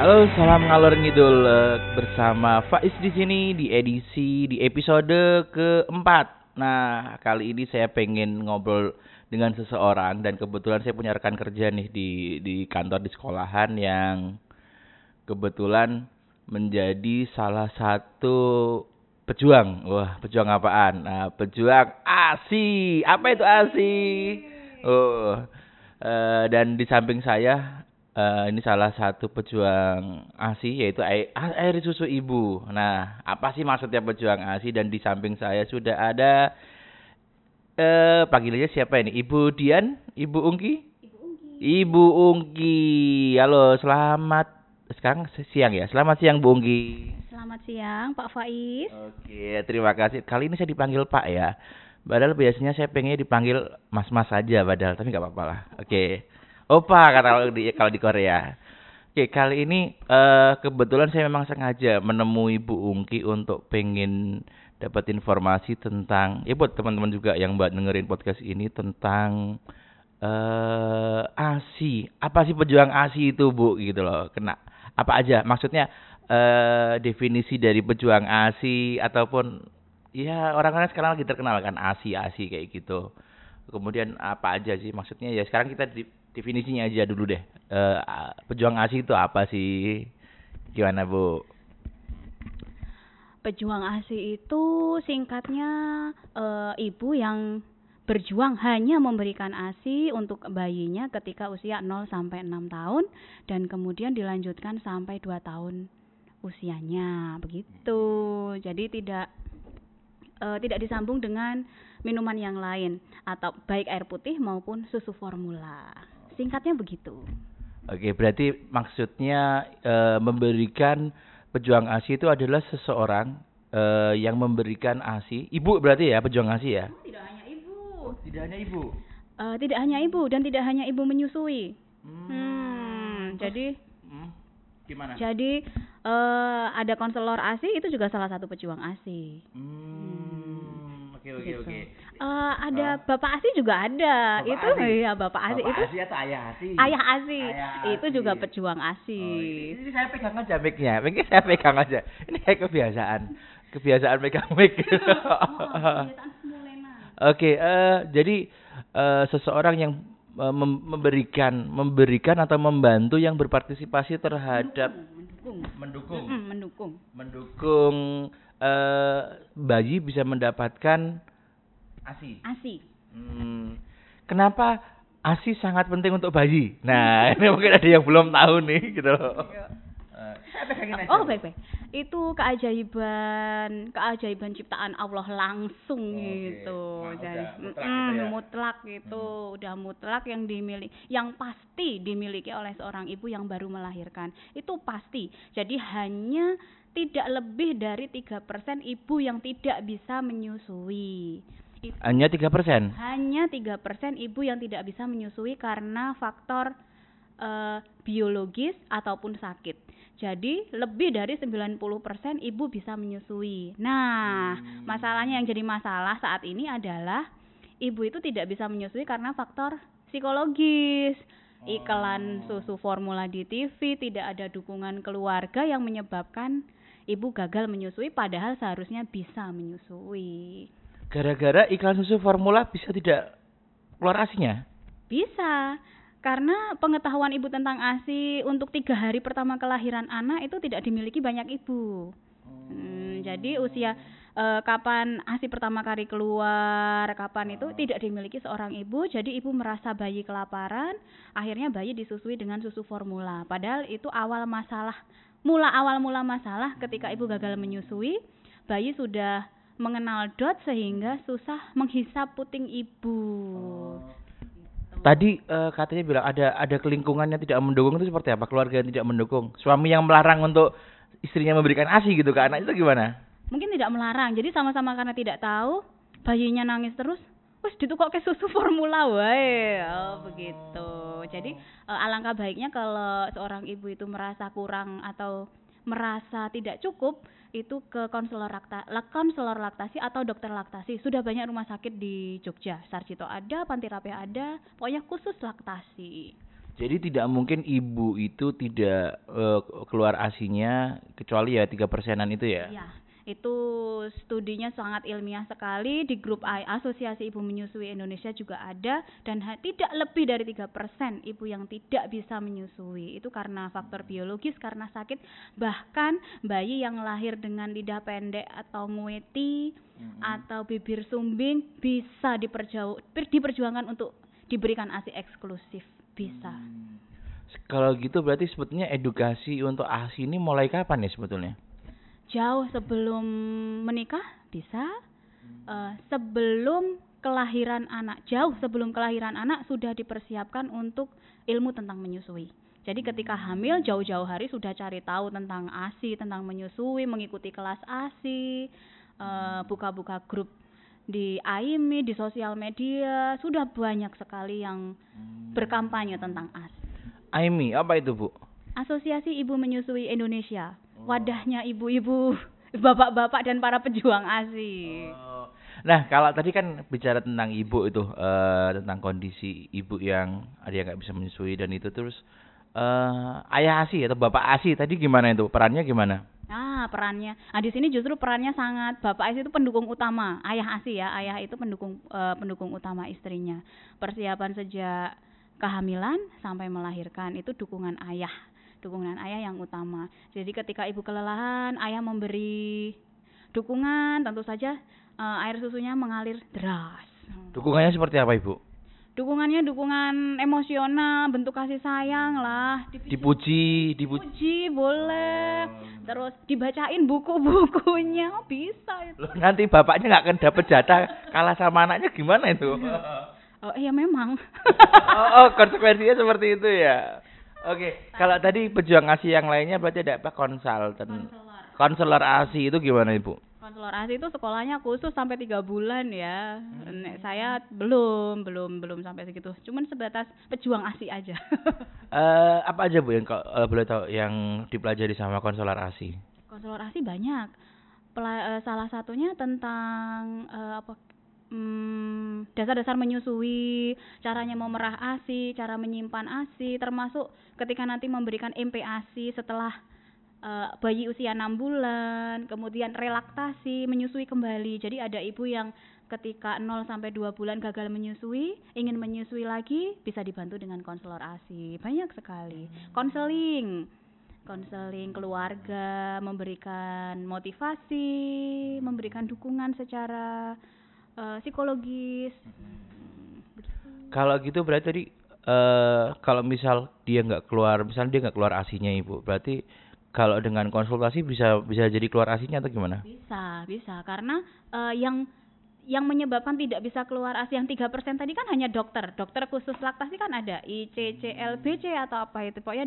Halo, salam ngalor ngidul bersama Faiz di sini di episode keempat. Nah, kali ini saya pengen ngobrol dengan seseorang dan kebetulan saya punya rekan kerja nih di kantor di sekolahan yang kebetulan menjadi salah satu pejuang. Wah, pejuang apaan? Nah, pejuang ASI. Apa itu ASI? Oh, dan di samping saya ini salah satu pejuang ASI yaitu air susu ibu. Nah, apa sih maksudnya pejuang ASI? Dan di samping saya sudah ada panggilannya siapa ini? Ibu Dian, Ibu Ungki? Ibu Ungki. Halo, selamat sekarang siang ya. Selamat siang Bu Ungki. Selamat siang Pak Faiz. Oke, terima kasih. Kali ini saya dipanggil Pak ya. Padahal biasanya saya pengennya dipanggil Mas-Mas saja padahal, tapi nggak apa-apa lah. Oke. Opa kata kalau di Korea. Oke, kali ini kebetulan saya memang sengaja menemui Bu Ungki untuk pengen dapat informasi tentang, ya buat teman-teman juga yang buat dengerin podcast ini tentang ASI. Apa sih pejuang ASI itu, Bu? Gitu loh. Kena apa aja? Maksudnya definisi dari pejuang ASI ataupun ya orang-orang sekarang lagi terkenal kan ASI kayak gitu. Kemudian apa aja sih maksudnya ya sekarang kita definisinya aja dulu deh. Pejuang ASI itu apa sih? Gimana, Bu? Pejuang ASI itu singkatnya ibu yang berjuang hanya memberikan ASI untuk bayinya ketika usia 0 sampai 6 tahun dan kemudian dilanjutkan sampai 2 tahun usianya. Begitu. Jadi tidak disambung dengan minuman yang lain atau baik air putih maupun susu formula. Singkatnya begitu. Oke, berarti maksudnya memberikan pejuang ASI itu adalah seseorang yang memberikan ASI. Ibu berarti ya pejuang ASI ya? Tidak hanya ibu. Tidak hanya ibu. Tidak hanya ibu dan tidak hanya ibu menyusui. Jadi gimana? Jadi ada konselor ASI itu juga salah satu pejuang ASI. Oke. Ada Bapak ASI juga ada. Bapak itu ASI? ya Bapak ASI Bapak itu ASI atau ayah ASI? ayah ASI. Ayah Itu ASI. juga pejuang ASI. Ini saya pegang aja mic-nya. Mic-nya saya pegang aja. Ini kayak kebiasaan pegang mic. Kebiasaan semulena. Oke, jadi seseorang yang memberikan atau membantu yang berpartisipasi terhadap mendukung bayi bisa mendapatkan ASI. Kenapa ASI sangat penting untuk bayi? Nah, ini mungkin ada yang belum tahu nih gitu loh. Saya pegangin aja. Oh, baik. Itu keajaiban ciptaan Allah langsung gitu. Nah, Jadi mutlak gitu ya. itu udah mutlak yang pasti dimiliki oleh seorang ibu yang baru melahirkan. Itu pasti. Jadi hanya tidak lebih dari 3% ibu yang tidak bisa menyusui. Hanya 3%? Hanya 3% ibu yang tidak bisa menyusui karena faktor biologis ataupun sakit. Jadi lebih dari 90% ibu bisa menyusui. Nah, masalahnya yang jadi masalah saat ini adalah ibu itu tidak bisa menyusui karena faktor psikologis. Iklan susu formula di TV, tidak ada dukungan keluarga yang menyebabkan ibu gagal menyusui padahal seharusnya bisa menyusui. Gara-gara iklan susu formula bisa tidak keluar ASInya? Bisa. Karena pengetahuan ibu tentang ASI untuk 3 hari pertama kelahiran anak itu tidak dimiliki banyak ibu. Jadi usia kapan ASI pertama kali keluar, kapan itu tidak dimiliki seorang ibu. Jadi ibu merasa bayi kelaparan, akhirnya bayi disusui dengan susu formula. Padahal itu awal mula masalah ketika ibu gagal menyusui, bayi sudah mengenal DOT sehingga susah menghisap puting ibu. Tadi katanya bilang ada kelingkungan yang tidak mendukung, itu seperti apa? Keluarga yang tidak mendukung, suami yang melarang untuk istrinya memberikan ASI gitu ke anak, itu gimana? Mungkin tidak melarang, jadi sama-sama karena tidak tahu, bayinya nangis terus, wes ditukokke susu formula wae. Begitu. Jadi alangkah baiknya kalau seorang ibu itu merasa kurang atau merasa tidak cukup, itu ke konselor laktasi atau dokter laktasi. Sudah banyak rumah sakit di Jogja, Sarjito ada, Panti Rapih ada, pokoknya khusus laktasi. Jadi tidak mungkin ibu itu tidak keluar ASI-nya kecuali ya 3%-an itu ya. Ya, itu studinya sangat ilmiah sekali di grup Asosiasi Ibu Menyusui Indonesia juga ada dan tidak lebih dari 3% ibu yang tidak bisa menyusui. Itu karena faktor biologis, karena sakit, bahkan bayi yang lahir dengan lidah pendek atau mueti atau bibir sumbing bisa diperjuangkan untuk diberikan ASI eksklusif, bisa. Kalau gitu berarti sebetulnya edukasi untuk ASI ini mulai kapan ya sebetulnya? Jauh sebelum menikah bisa, sebelum kelahiran anak, jauh sebelum kelahiran anak sudah dipersiapkan untuk ilmu tentang menyusui. Jadi ketika hamil jauh-jauh hari sudah cari tahu tentang ASI, tentang menyusui, mengikuti kelas ASI, buka-buka grup di AIMI, di sosial media, sudah banyak sekali yang berkampanye tentang ASI. AIMI, apa itu Bu? Asosiasi Ibu Menyusui Indonesia, wadahnya ibu-ibu, bapak-bapak dan para pejuang ASI. Nah, kalau tadi kan bicara tentang ibu itu, tentang kondisi ibu yang dia nggak bisa menyusui dan itu terus ayah ASI atau bapak ASI tadi gimana itu? Perannya gimana? Perannya. Nah, di sini justru perannya sangat, bapak ASI itu pendukung utama, ayah ASI ya, ayah itu pendukung utama istrinya. Persiapan sejak kehamilan sampai melahirkan itu dukungan ayah yang utama. Jadi ketika ibu kelelahan, ayah memberi dukungan, tentu saja air susunya mengalir deras. Dukungannya seperti apa Ibu? Dukungannya dukungan emosional, bentuk kasih sayang lah. Dipuji boleh. Terus dibacain buku-bukunya, bisa itu. Loh, nanti bapaknya nggak akan dapat jatah kalah sama anaknya gimana itu? Oh iya memang. Konsekuensinya seperti itu ya. Oke, kalau tadi pejuang ASI yang lainnya berarti ada apa? Konselor ASI itu gimana Ibu? Konselor ASI itu sekolahnya khusus sampai 3 bulan ya. Saya belum sampai segitu. Cuman sebatas pejuang ASI aja. Apa aja Bu yang boleh tahu yang dipelajari sama konselor ASI? Konselor ASI banyak. Salah satunya tentang dasar-dasar menyusui, caranya memerah ASI, cara menyimpan ASI, termasuk ketika nanti memberikan MPASI setelah bayi usia 6 bulan, kemudian relaktasi, menyusui kembali. Jadi ada ibu yang ketika 0 sampai 2 bulan gagal menyusui, ingin menyusui lagi, bisa dibantu dengan konselor ASI. Banyak sekali. Konseling keluarga, memberikan motivasi, memberikan dukungan secara psikologis. Kalau gitu berarti tadi kalau misal dia nggak keluar ASI-nya Ibu, berarti kalau dengan konsultasi bisa jadi keluar ASI-nya atau gimana? Bisa karena yang menyebabkan tidak bisa keluar ASI yang 3% tadi kan hanya dokter khusus laktasi kan ada ICCLBC atau apa itu, pokoknya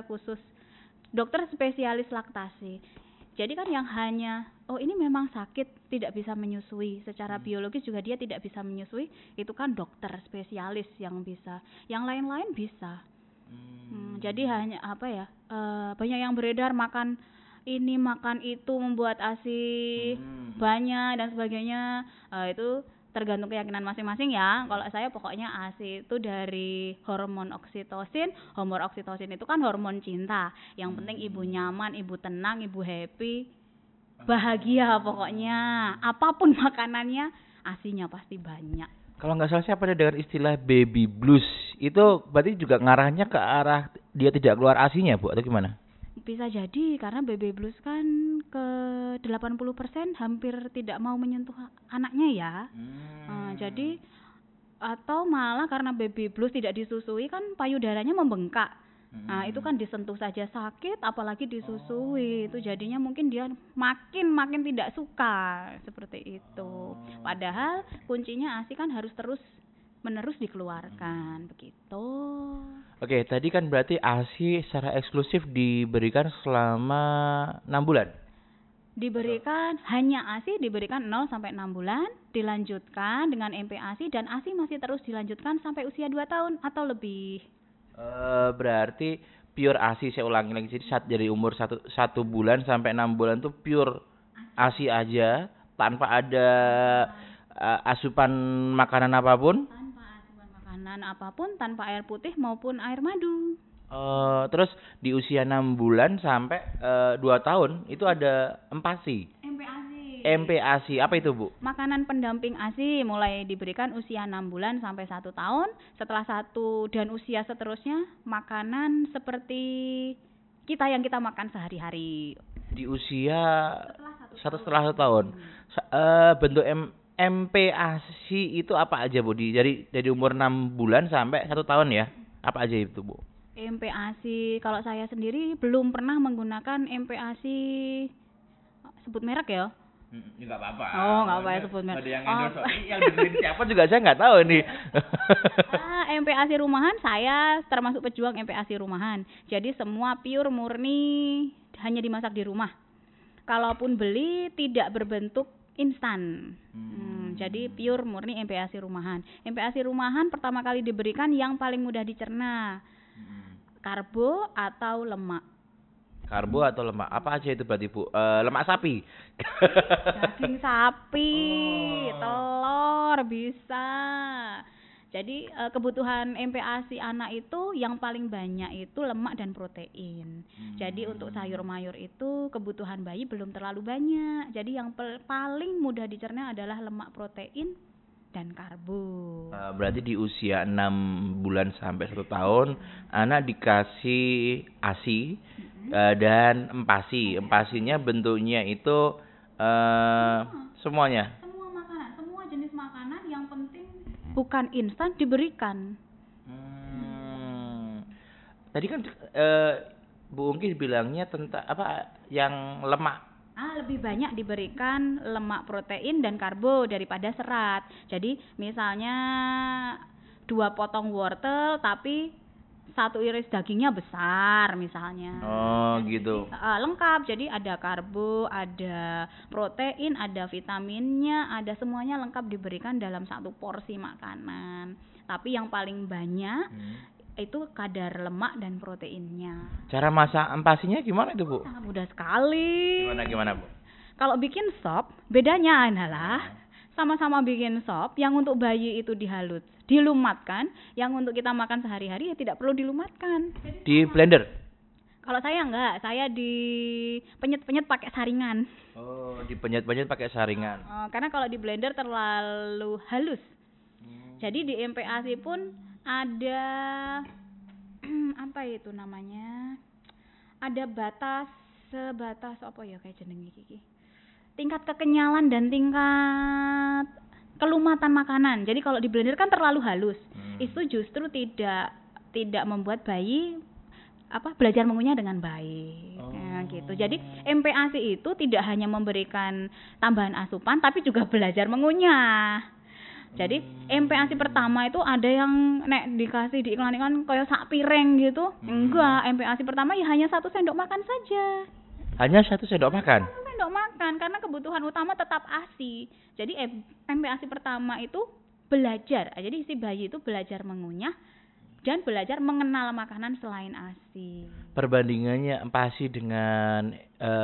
dokter spesialis laktasi. Jadi kan yang hanya ini memang sakit tidak bisa menyusui, secara biologis juga dia tidak bisa menyusui, itu kan dokter spesialis yang bisa. Yang lain-lain bisa. Jadi hanya banyak yang beredar makan ini makan itu membuat ASI banyak dan sebagainya. Itu tergantung keyakinan masing-masing ya. Kalau saya pokoknya ASI itu dari hormon oksitosin. Hormon oksitosin itu kan hormon cinta. Yang penting ibu nyaman, ibu tenang, ibu happy, bahagia pokoknya. Apapun makanannya, ASI-nya pasti banyak. Kalau nggak salah saya pernah dengar istilah baby blues. Itu berarti juga ngarahnya ke arah dia tidak keluar ASI-nya Bu atau gimana? Bisa jadi karena baby blues kan ke 80% hampir tidak mau menyentuh anaknya ya. Jadi atau malah karena baby blues tidak disusui kan payudaranya membengkak. Nah, itu kan disentuh saja sakit apalagi disusui. Itu jadinya mungkin dia makin tidak suka seperti itu. Padahal kuncinya ASI kan harus terus-menerus dikeluarkan begitu. Oke, tadi kan berarti ASI secara eksklusif diberikan selama 6 bulan. Diberikan hanya ASI diberikan 0 sampai 6 bulan, dilanjutkan dengan MPASI dan ASI masih terus dilanjutkan sampai usia 2 tahun atau lebih. Berarti pure ASI, saya ulangi lagi, jadi dari umur 1 bulan sampai 6 bulan tuh pure ASI aja tanpa ada asupan makanan apapun. Tanpa asupan makanan. makanan apapun tanpa air putih maupun air madu. Terus di usia 6 bulan sampai 2 tahun itu ada empasi. MPASI. MPASI apa itu, Bu? Makanan pendamping ASI mulai diberikan usia 6 bulan sampai 1 tahun. Setelah 1 dan usia seterusnya makanan seperti yang kita makan sehari-hari. Di usia setelah 1 tahun. Bentuk MPASI itu apa aja, Bu? Dari umur 6 bulan sampai 1 tahun ya. Apa aja itu, Bu? MPASI kalau saya sendiri belum pernah menggunakan MPASI, sebut merek ya. Enggak apa-apa. Oh, enggak apa-apa ya sebut merek. Ada yang endorse. Yang dengerin siapa juga saya enggak tahu nih. MPASI rumahan, saya termasuk pejuang MPASI rumahan. Jadi semua pure murni hanya dimasak di rumah. Kalaupun beli tidak berbentuk instan. Jadi pure murni MPASI rumahan. MPASI rumahan pertama kali diberikan yang paling mudah dicerna. Karbo atau lemak. Karbo atau lemak. Apa aja itu berarti, Bu? Lemak sapi. Daging sapi, telur bisa. Jadi kebutuhan MPASI anak itu yang paling banyak itu lemak dan protein. Jadi untuk sayur mayur itu kebutuhan bayi belum terlalu banyak. Jadi yang paling mudah dicerna adalah lemak, protein dan karbo. Berarti di usia 6 bulan sampai 1 tahun anak dikasih ASI dan empasi. Empasinya bentuknya itu semuanya. Semua makanan, semua jenis makanan yang penting bukan instan diberikan. Tadi kan Bu Ungki bilangnya tentang apa yang lemak. Lebih banyak diberikan lemak, protein dan karbo daripada serat. Jadi misalnya 2 potong wortel tapi 1 iris dagingnya besar misalnya. Gitu. Lengkap. Jadi ada karbo, ada protein, ada vitaminnya, ada semuanya lengkap diberikan dalam 1 porsi makanan. Tapi yang paling banyak itu kadar lemak dan proteinnya. Cara masak empasinya gimana itu, Bu? Sangat mudah sekali. Gimana, Bu? Kalau bikin sop, bedanya adalah sama-sama bikin sop, yang untuk bayi itu dilumatkan, yang untuk kita makan sehari-hari ya tidak perlu dilumatkan. Di blender? Kalau saya enggak, saya di penyet-penyet pakai saringan. Di penyet-penyet pakai saringan. Karena kalau di blender terlalu halus. Jadi di MPASI pun ada apa itu namanya? Ada sebatas apa ya kayak jenenge iki. Tingkat kekenyalan dan tingkat kelumatan makanan. Jadi kalau di blender kan terlalu halus. Itu justru tidak membuat bayi belajar mengunyah dengan baik. Gitu. Jadi MPASI itu tidak hanya memberikan tambahan asupan tapi juga belajar mengunyah. Jadi MPASI pertama itu ada yang dikasih di iklan-iklan kayak sak piring gitu. Enggak, MPASI pertama ya hanya 1 sendok makan saja. Hanya 1 sendok makan? 1 sendok makan, karena kebutuhan utama tetap ASI. Jadi MPASI pertama itu belajar. Jadi si bayi itu belajar mengunyah dan belajar mengenal makanan selain ASI. Perbandingannya empasi dengan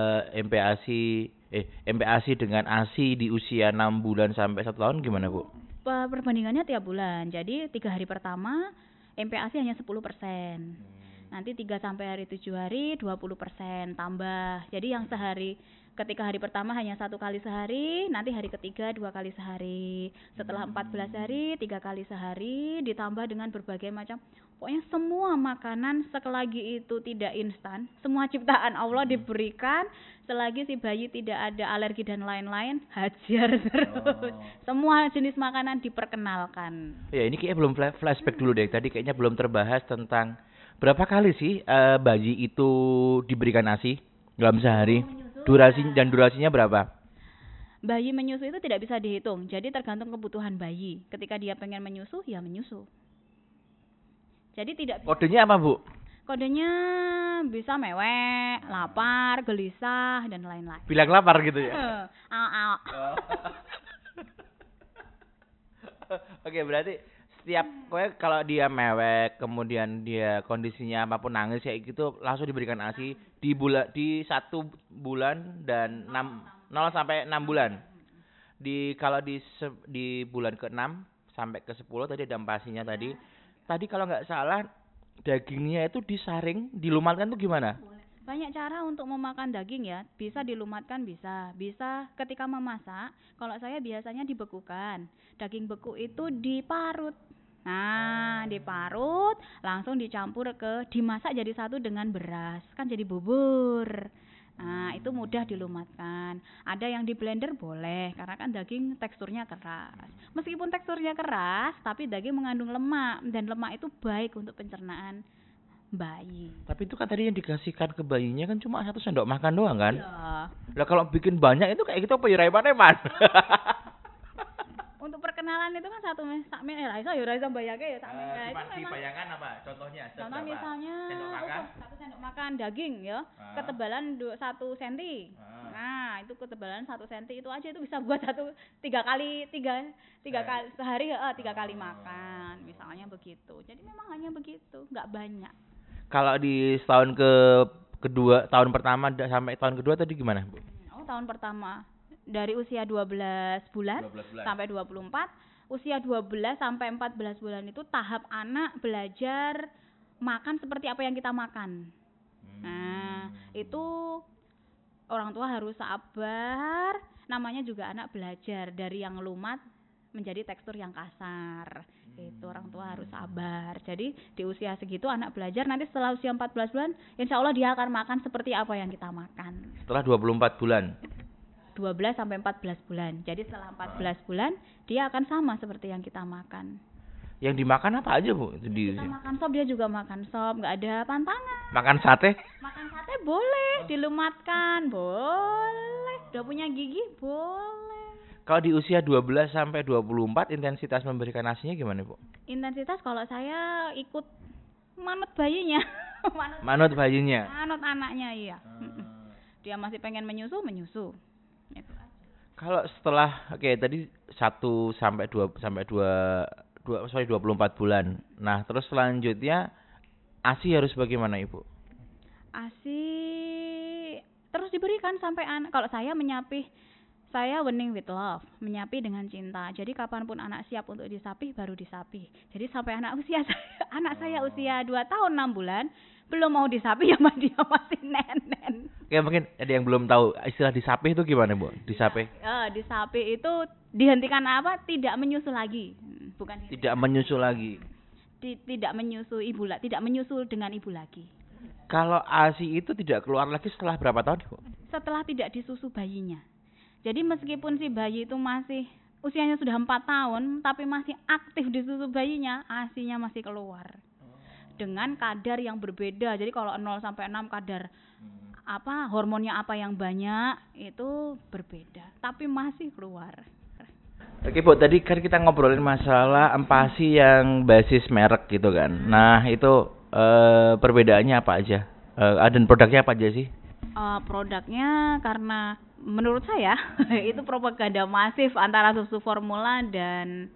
MPASI dengan ASI di usia 6 bulan sampai 1 tahun gimana, Bu? Perbandingannya tiap bulan. Jadi 3 hari pertama MPASI hanya 10%. Nanti 3 sampai hari 7 hari 20% tambah. Jadi yang ketika hari pertama hanya 1 kali sehari, nanti hari ketiga 2 kali sehari. Setelah 14 hari 3 kali sehari, ditambah dengan berbagai macam. Pokoknya semua makanan selagi itu tidak instan, semua ciptaan Allah diberikan, selagi si bayi tidak ada alergi dan lain-lain, hajar terus. Semua jenis makanan diperkenalkan. Ya ini kayaknya belum flashback dulu deh. Tadi kayaknya belum terbahas tentang berapa kali sih bayi itu diberikan ASI dalam sehari? Durasinya berapa? Bayi menyusu itu tidak bisa dihitung. Jadi tergantung kebutuhan bayi. Ketika dia pengen menyusu, ya menyusu. Jadi tidak. Kodenya apa, Bu? Kodenya bisa mewek, lapar, gelisah dan lain-lain. Bilang lapar gitu ya? Oke, berarti kalau dia mewek, kemudian dia kondisinya apapun nangis kayak gitu, langsung diberikan ASI di 1 bulan dan 0 sampai 6 bulan. Kalau di bulan ke-6 sampai ke-10 tadi ada empasinya tadi. tadi kalau nggak salah dagingnya itu disaring, dilumatkan tuh gimana? Banyak cara untuk memakan daging ya. Bisa dilumatkan, bisa. Bisa ketika memasak. Kalau saya biasanya dibekukan. Daging beku itu diparut. Nah, diparut, langsung dicampur dimasak jadi satu dengan beras. Kan jadi bubur. Nah, itu mudah dilumatkan. Ada yang di blender boleh, karena kan daging teksturnya keras. Meskipun teksturnya keras, tapi daging mengandung lemak. Dan lemak itu baik untuk pencernaan bayi. Tapi itu kan tadi yang dikasihkan ke bayinya kan cuma 1 sendok makan doang kan? Ya. Lah kalau bikin banyak itu kayak gitu apa ya reman-reman? Untuk perkenalan itu kan satu sakmin iso ya ora iso bayake ya sakmin. Cuma dibayangkan apa? Contohnya Contoh misalnya sendok makan? 1 sendok makan daging ya, ketebalan 1 cm. Nah, itu ketebalan 1 cm itu aja itu bisa buat 3 kali sehari 3 kali makan, misalnya begitu. Jadi memang hanya begitu, nggak banyak. Kalau di tahun pertama sampai tahun kedua tadi gimana, Bu? Tahun pertama dari usia 12 bulan sampai 24, usia 12 sampai 14 bulan itu tahap anak belajar makan seperti apa yang kita makan. Nah, itu orang tua harus sabar, namanya juga anak belajar dari yang lumat menjadi tekstur yang kasar. Itu orang tua harus sabar. Jadi di usia segitu anak belajar, nanti setelah usia 14 bulan insya Allah dia akan makan seperti apa yang kita makan. Setelah 24 bulan? 12 sampai 14 bulan. Jadi setelah 14 bulan dia akan sama seperti yang kita makan. Yang dimakan apa aja, Bu? Kita makan sop, dia juga makan sop, nggak ada pantangan. Makan sate? Makan sate boleh, dilumatkan boleh. Udah punya gigi boleh. Kalau di usia 12 sampai 24 intensitas memberikan ASI-nya gimana, Bu? Intensitas kalau saya ikut manut bayinya. Manut bayinya? Manut anaknya, iya. Dia masih pengen menyusu. Itu aja. Kalau setelah tadi 1 sampai 24 bulan. Nah, terus selanjutnya ASI harus bagaimana, Ibu? ASI terus diberikan sampai kalau saya menyapih, saya weaning with love, menyapi dengan cinta. Jadi kapanpun anak siap untuk disapih baru disapih. Jadi sampai anak saya usia 2 tahun 6 bulan belum mau disapih ya dia masih nenen. Ya mungkin ada yang belum tahu istilah disapih itu gimana, Bu? Disapih? Disapih itu dihentikan apa? Tidak menyusu lagi. Bukan tidak menyusu lagi. Tidak menyusu ibu tidak menyusu dengan ibu lagi. Kalau ASI itu tidak keluar lagi setelah berapa tahun, Bu? Setelah tidak disusu bayinya. Jadi meskipun si bayi itu masih usianya sudah 4 tahun tapi masih aktif disusu bayinya, ASI-nya masih keluar. Dengan kadar yang berbeda. Jadi kalau 0 sampai 6 kadar hormonnya apa yang banyak itu berbeda, tapi masih keluar. Oke, Bu, tadi kan kita ngobrolin masalah empasi yang basis merek gitu kan. Nah, itu perbedaannya apa aja? Dan produknya apa aja sih? Produknya karena menurut saya itu propaganda masif antara susu formula dan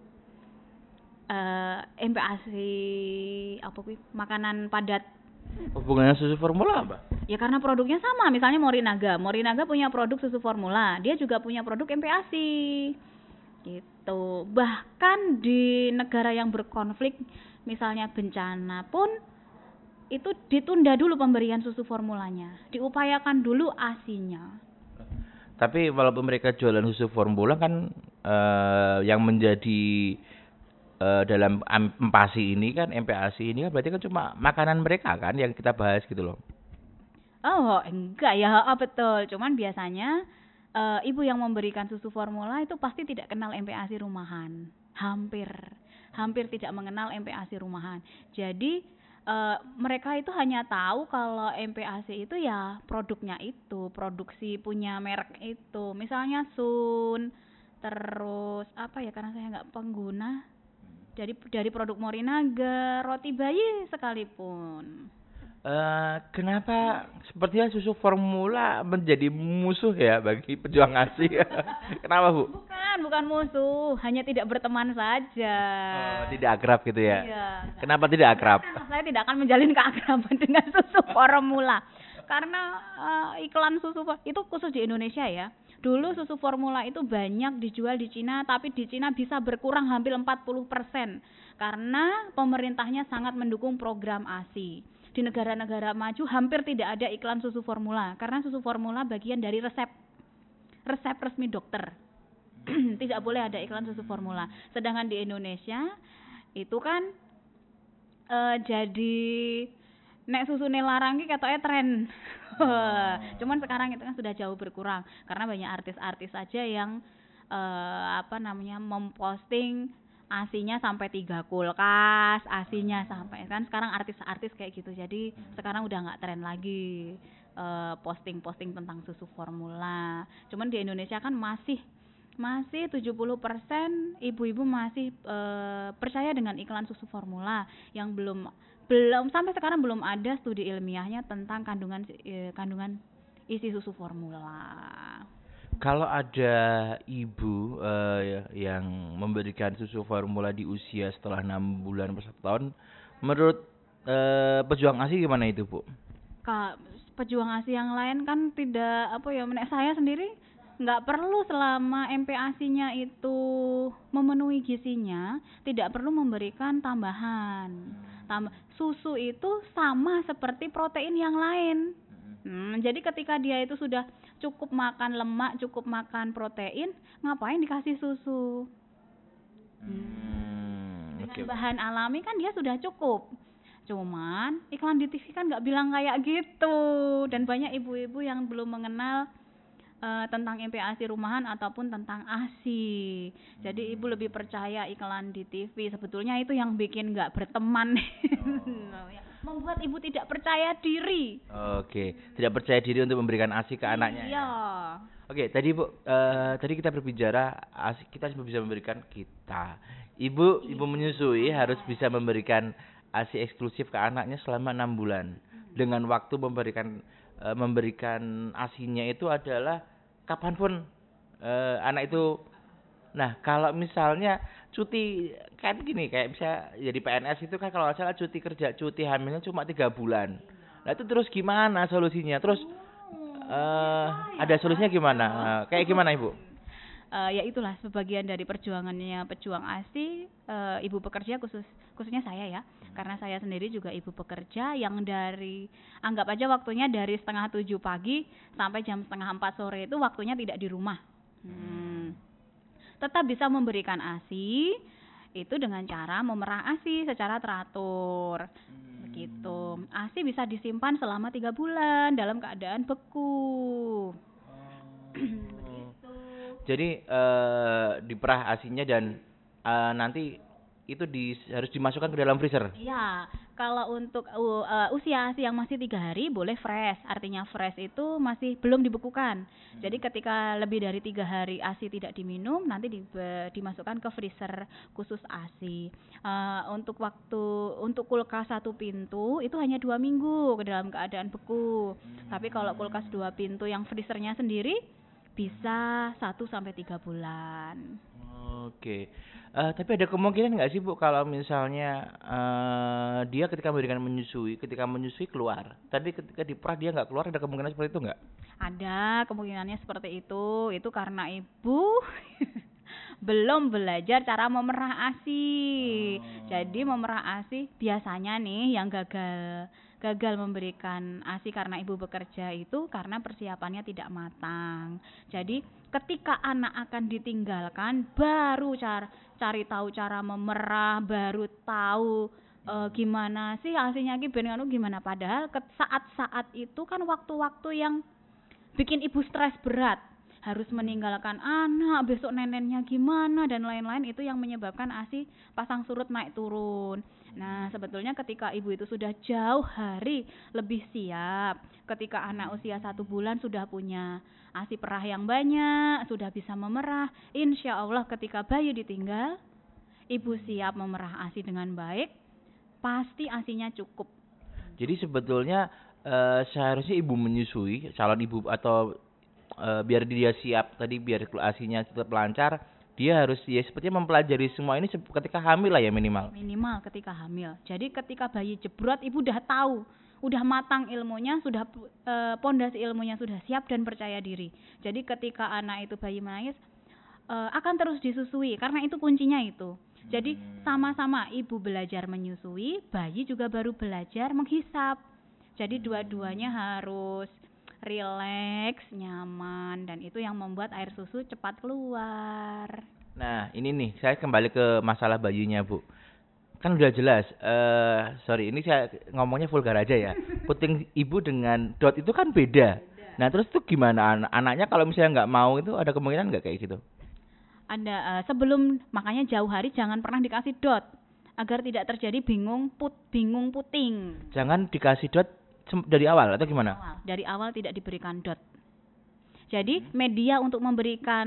MPASI makanan padat. Hubungannya susu formula apa? Ya karena produknya sama, misalnya Morinaga punya produk susu formula, dia juga punya produk MPASI. Gitu. Bahkan di negara yang berkonflik, misalnya bencana pun itu ditunda dulu pemberian susu formulanya, diupayakan dulu ASI-nya. Tapi walaupun mereka jualan susu formula kan yang menjadi dalam empasi ini kan, MPASI ini kan berarti kan cuma makanan mereka kan yang kita bahas gitu loh. Oh enggak ya, betul. Cuman biasanya ibu yang memberikan susu formula itu pasti tidak kenal MPASI rumahan. Hampir tidak mengenal MPASI rumahan. Jadi mereka itu hanya tahu kalau MPASI itu ya produknya itu, produksi punya merek itu. Misalnya Sun, terus karena saya nggak pengguna. Dari produk Morinaga, roti bayi sekalipun. Kenapa sepertinya susu formula menjadi musuh ya bagi pejuang ASI? Kenapa, Bu? Bukan musuh, hanya tidak berteman saja. Tidak akrab gitu ya? Iya. Kenapa tidak akrab? Saya tidak akan menjalin keakraban dengan susu formula. Karena iklan susu itu khusus di Indonesia ya. Dulu susu formula itu banyak dijual di Cina, tapi di Cina bisa berkurang hampir 40% karena pemerintahnya sangat mendukung program ASI. Di negara-negara maju hampir tidak ada iklan susu formula karena susu formula bagian dari resep resmi dokter. Tidak boleh ada iklan susu formula. Sedangkan di Indonesia itu kan jadi nek susune larang ki ketoke tren. Cuman sekarang itu kan sudah jauh berkurang karena banyak artis-artis aja yang memposting asinya sampai 3 kulkas, asinya sampai kan sekarang artis-artis kayak gitu. Jadi sekarang udah nggak tren lagi posting-posting tentang susu formula. Cuman di Indonesia kan masih 70% ibu-ibu masih percaya dengan iklan susu formula yang belum sampai sekarang belum ada studi ilmiahnya tentang kandungan isi susu formula. Kalau ada ibu yang memberikan susu formula di usia setelah 6 bulan per 1 tahun, menurut pejuang ASI gimana itu, Bu? Pejuang ASI yang lain kan tidak menurut saya sendiri nggak perlu selama MPASI-nya itu memenuhi gizinya, tidak perlu memberikan tambahan. Susu itu sama seperti protein yang lain. Jadi ketika dia itu sudah cukup makan lemak, cukup makan protein, ngapain dikasih susu? Dengan bahan alami kan dia sudah cukup. Cuman iklan di TV kan nggak bilang kayak gitu, dan banyak ibu-ibu yang belum mengenal tentang MPASI rumahan ataupun tentang ASI. Jadi ibu lebih percaya iklan di TV. Sebetulnya itu yang bikin nggak berteman. Membuat ibu tidak percaya diri. Oke, tidak percaya diri untuk memberikan ASI ke anaknya. Iya. Oke, tadi Bu, tadi kita berbicara ASI kita harus bisa memberikan kita. Ibu menyusui harus bisa memberikan ASI eksklusif ke anaknya selama 6 bulan. Dengan waktu memberikan ASI-nya itu adalah kapanpun anak itu. Nah, kalau misalnya cuti kan gini, kayak bisa jadi PNS itu kan kalau nggak salah cuti hamilnya cuma 3 bulan. Nah itu terus gimana solusinya? Terus ada solusinya gimana? Kayak gimana Ibu? Ya itulah sebagian dari perjuangannya pejuang ASI, ibu pekerja khususnya saya ya, karena saya sendiri juga ibu pekerja yang anggap aja waktunya dari 6:30 pagi sampai jam 3:30 sore itu waktunya tidak di rumah. Tetap bisa memberikan ASI itu dengan cara memerah ASI secara teratur. Begitu. ASI bisa disimpan selama 3 bulan dalam keadaan beku. Jadi diperah ASI-nya dan nanti itu harus dimasukkan ke dalam freezer. Iya, kalau untuk usia ASI yang masih 3 hari boleh fresh. Artinya fresh itu masih belum dibekukan. Jadi ketika lebih dari 3 hari ASI tidak diminum, nanti dimasukkan ke freezer khusus ASI. Untuk kulkas 1 pintu itu hanya 2 minggu ke dalam keadaan beku. Tapi kalau kulkas 2 pintu yang freezernya sendiri bisa 1-3 bulan. Oke. Tapi ada kemungkinan nggak sih Bu kalau misalnya dia ketika menyusui keluar, tapi ketika diperah dia nggak keluar, ada kemungkinan seperti itu nggak? Ada kemungkinannya seperti itu. Itu karena ibu belum belajar cara memerah ASI. Jadi memerah ASI biasanya nih yang gagal memberikan ASI karena ibu bekerja itu karena persiapannya tidak matang. Jadi ketika anak akan ditinggalkan baru cari tahu cara memerah, baru tahu gimana sih ASInya gimana. Padahal saat-saat itu kan waktu-waktu yang bikin ibu stres berat. Harus meninggalkan anak, besok neneknya gimana dan lain-lain, itu yang menyebabkan ASI pasang surut naik turun. Nah, sebetulnya ketika ibu itu sudah jauh hari lebih siap, ketika anak usia 1 bulan sudah punya ASI perah yang banyak, sudah bisa memerah, insya Allah ketika bayi ditinggal, ibu siap memerah ASI dengan baik, pasti ASInya cukup. Jadi sebetulnya seharusnya ibu menyusui, calon ibu atau biar dia siap tadi, biar ASI-nya tetap lancar, dia harus sepertinya mempelajari semua ini ketika hamil lah ya minimal. Minimal ketika hamil. Jadi ketika bayi jebrot ibu udah tahu udah matang ilmunya, sudah pondasi ilmunya sudah siap dan percaya diri. Jadi ketika anak itu bayi menangis akan terus disusui karena itu kuncinya itu. Jadi sama-sama ibu belajar menyusui, bayi juga baru belajar menghisap. Jadi dua-duanya harus rileks, nyaman, dan itu yang membuat air susu cepat keluar. Nah, ini nih, saya kembali ke masalah bayinya, Bu. Kan udah jelas, sorry, ini saya ngomongnya vulgar aja ya. Puting ibu dengan dot itu kan beda. Nah, terus itu gimana? Anaknya kalau misalnya nggak mau itu ada kemungkinan nggak kayak gitu? Ada sebelum, makanya jauh hari jangan pernah dikasih dot agar tidak terjadi bingung puting. Jangan dikasih dot dari awal atau gimana? Dari awal tidak diberikan dot. Jadi media untuk memberikan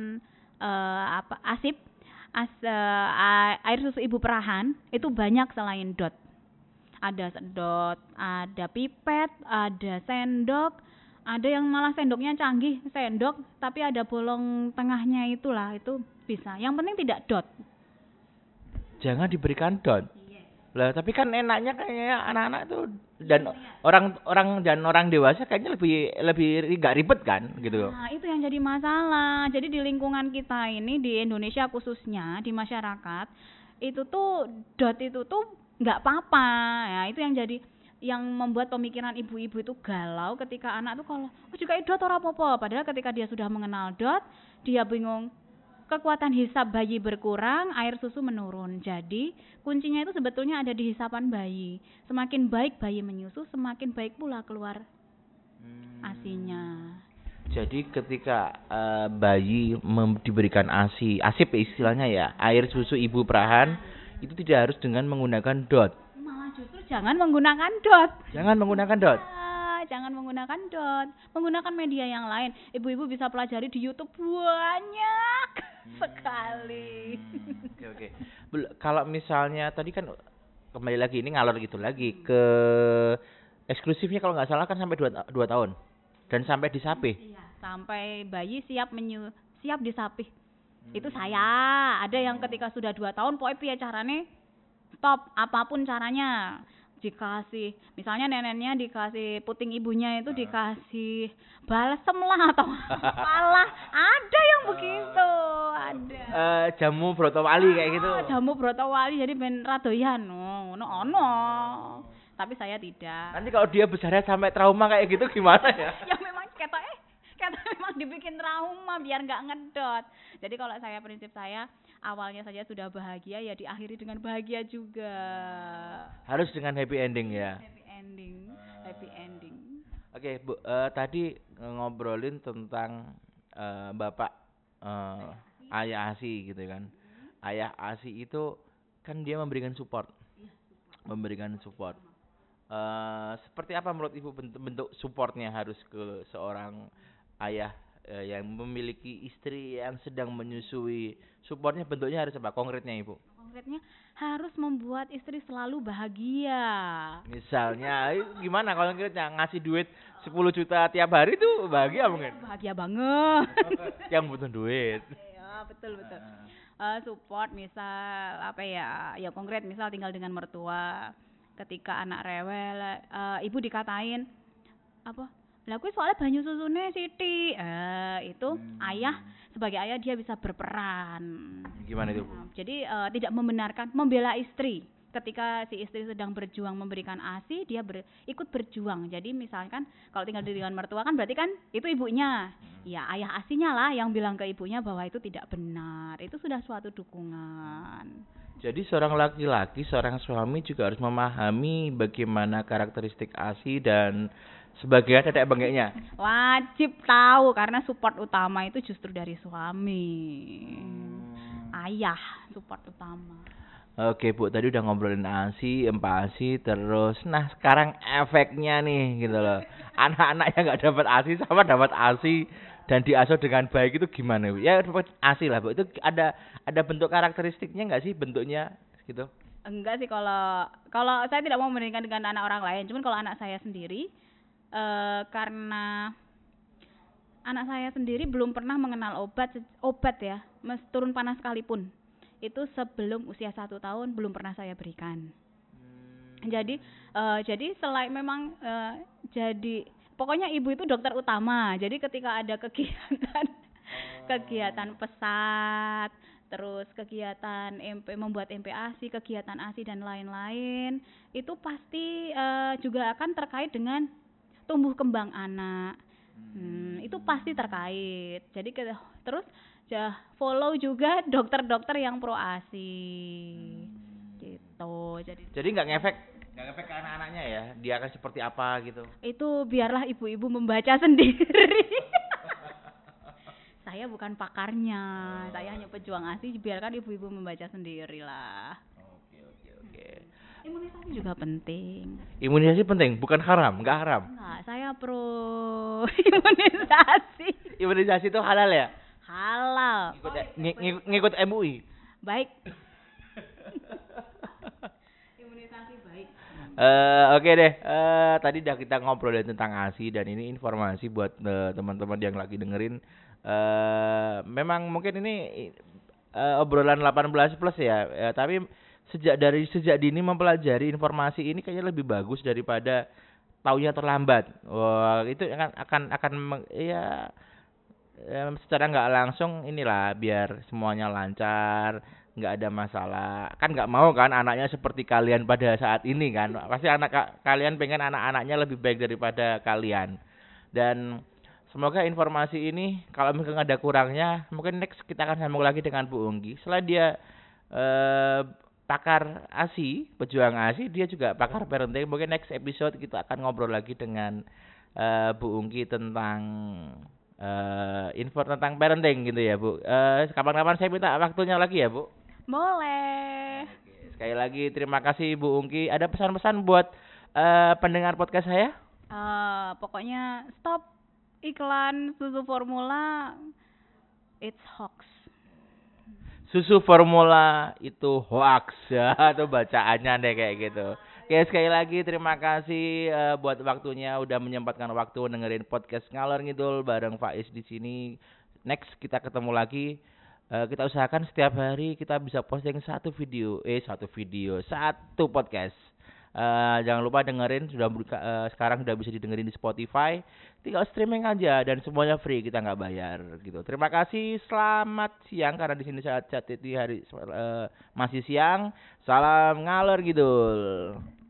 air susu ibu perahan itu banyak selain dot. Ada sedot, ada pipet, ada sendok, ada yang malah sendoknya canggih, sendok tapi ada bolong tengahnya itulah, itu bisa. Yang penting tidak dot. Jangan diberikan dot. Lah, tapi kan enaknya kayaknya anak-anak tuh dan orang dewasa kayaknya lebih nggak ribet kan gitu. Nah, itu yang jadi masalah. Jadi di lingkungan kita ini di Indonesia khususnya di masyarakat itu tuh dot itu tuh nggak apa-apa. Ya, itu yang membuat pemikiran ibu-ibu itu galau ketika anak tuh kalau juga dot ora apa-apa. Padahal ketika dia sudah mengenal dot, dia bingung. Kekuatan hisap bayi berkurang, air susu menurun. Jadi, kuncinya itu sebetulnya ada di hisapan bayi. Semakin baik bayi menyusu, semakin baik pula keluar ASI-nya. Jadi ketika bayi diberikan ASI, ASIP istilahnya ya, air susu ibu perahan, itu tidak harus dengan menggunakan dot. Malah justru jangan menggunakan dot. Jangan menggunakan dot. Jangan menggunakan dot, menggunakan media yang lain. Ibu-ibu bisa pelajari di YouTube banyak sekali. Oke. Kalau misalnya tadi kan kembali lagi ini ngalor gitu lagi ke eksklusifnya kalau nggak salah kan sampai 2 tahun dan sampai disapih. Iya, sampai bayi siap disapih. Itu saya. Ada yang ketika sudah 2 tahun pokoknya piye carane stop apapun caranya. Dikasih, misalnya neneknya dikasih puting ibunya itu dikasih balsem lah atau apalah, ada yang begitu, ada. Jamu brotowali kayak gitu. Jamu brotowali jadi ben radoyan, ono. Tapi saya tidak. Nanti kalau dia besarnya sampai trauma kayak gitu gimana ya? Ya memang kata memang dibikin trauma biar nggak ngedot. Jadi kalau prinsip saya awalnya saja sudah bahagia ya diakhiri dengan bahagia juga. Harus dengan happy ending ya. Happy ending. Oke, Bu, tadi ngobrolin tentang Bapak ayah ASI gitu kan. Ayah ASI itu kan dia memberikan support. Seperti apa menurut Ibu bentuk supportnya harus ke seorang ayah yang memiliki istri yang sedang menyusui? Supportnya bentuknya harus apa? Konkretnya Ibu? Konkretnya harus membuat istri selalu bahagia. Misalnya gimana kalau kita ngasih duit 10 juta tiap hari tuh bahagia mungkin? Bahagia banget. Yang butuh duit. Iya, betul. Support misal ya konkret misal tinggal dengan mertua. Ketika anak rewel, ibu dikatain lah kuwi soalnya banyu susune Siti. Itu ayah sebagai ayah dia bisa berperan. Gimana itu? Jadi tidak membenarkan, membela istri. Ketika si istri sedang berjuang memberikan ASI, dia ikut berjuang. Jadi misalkan kalau tinggal dengan mertua kan berarti kan itu ibunya. Ya ayah ASInya lah yang bilang ke ibunya bahwa itu tidak benar. Itu sudah suatu dukungan. Jadi seorang laki-laki, seorang suami juga harus memahami bagaimana karakteristik ASI dan sebagai tetek bengeknya. Wajib tahu karena support utama itu justru dari suami. Ayah support utama. Oke Bu, tadi udah ngobrolin ASI, empasi, terus nah sekarang efeknya nih gitu loh. Anak-anak yang nggak dapat ASI sama dapat ASI dan diasuh dengan baik itu gimana Bu? Ya dapat ASI lah Bu. Itu ada bentuk karakteristiknya nggak sih bentuknya gitu? Enggak sih, kalau saya tidak mau membandingkan dengan anak orang lain. Cuman kalau anak saya sendiri karena anak saya sendiri belum pernah mengenal obat ya, turun panas sekalipun. Itu sebelum usia 1 tahun belum pernah saya berikan. Jadi selain memang jadi pokoknya ibu itu dokter utama. Jadi ketika ada kegiatan pesat, terus kegiatan membuat MPASI, kegiatan ASI dan lain-lain, itu pasti juga akan terkait dengan tumbuh kembang anak. Itu pasti terkait. Jadi terus follow juga dokter-dokter yang pro ASI. Gitu. Jadi nggak ngefek ke anak-anaknya ya, dia akan seperti apa gitu. Itu biarlah ibu-ibu membaca sendiri. Saya bukan pakarnya, saya hanya pejuang ASI, biarkan ibu-ibu membaca sendiri lah. Oke. Imunisasi juga penting. Imunisasi penting, bukan haram, nggak haram. Enggak, saya pro imunisasi. Imunisasi itu halal ya? Halal. Ngikut MUI. Baik. Imunisasi baik. Oke deh. Tadi udah kita ngobrolin tentang ASI dan ini informasi buat teman-teman yang lagi dengerin. Memang mungkin ini obrolan 18 plus ya, tapi sejak dini mempelajari informasi ini kayaknya lebih bagus daripada taunya terlambat. Wah, itu akan ya secara nggak langsung inilah biar semuanya lancar, nggak ada masalah. Kan nggak mau kan anaknya seperti kalian pada saat ini kan. Pasti kalian pengen anak-anaknya lebih baik daripada kalian. Dan semoga informasi ini kalau mungkin ada kurangnya, mungkin next kita akan sambung lagi dengan Bu Unggi. Selain dia pakar ASI, pejuang ASI, dia juga pakar parenting. Mungkin next episode kita akan ngobrol lagi dengan Bu Unggi tentang info tentang parenting gitu ya Bu. Kapan-kapan saya minta waktunya lagi ya Bu. Boleh. Oke, sekali lagi terima kasih Bu Unggi. Ada pesan-pesan buat pendengar podcast saya? Pokoknya stop iklan susu formula, it's hoax. Susu formula itu hoax ya, atau bacaannya deh kayak gitu. Oke, sekali lagi terima kasih buat waktunya udah menyempatkan waktu dengerin podcast Ngalor Ngidul bareng Faiz di sini. Next kita ketemu lagi. Kita usahakan setiap hari kita bisa posting satu podcast. Jangan lupa dengerin, sekarang sudah bisa didengerin di Spotify. Tinggal streaming aja dan semuanya free, kita nggak bayar gitu. Terima kasih, selamat siang karena di sini saat di hari masih siang. Salam Ngalor Ngidul.